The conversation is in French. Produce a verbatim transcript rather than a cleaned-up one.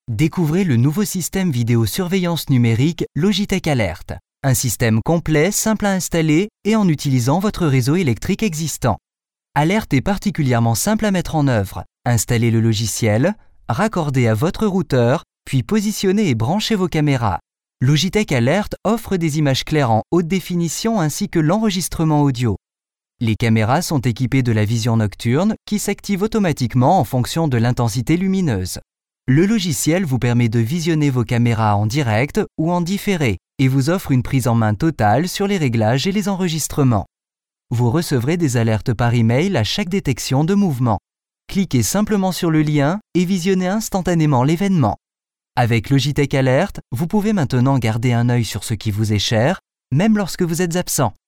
Découvrez le nouveau système vidéosurveillance numérique Logitech Alert. Un système complet, simple à installer et en utilisant votre réseau électrique existant. Alert est particulièrement simple à mettre en œuvre. Installez le logiciel, raccordez à votre routeur, puis positionnez et branchez vos caméras. Logitech Alert offre des images claires en haute définition ainsi que l'enregistrement audio. Les caméras sont équipées de la vision nocturne qui s'active automatiquement en fonction de l'intensité lumineuse. Le logiciel vous permet de visionner vos caméras en direct ou en différé et vous offre une prise en main totale sur les réglages et les enregistrements. Vous recevrez des alertes par email à chaque détection de mouvement. Cliquez simplement sur le lien et visionnez instantanément l'événement. Avec Logitech Alert, vous pouvez maintenant garder un œil sur ce qui vous est cher, même lorsque vous êtes absent.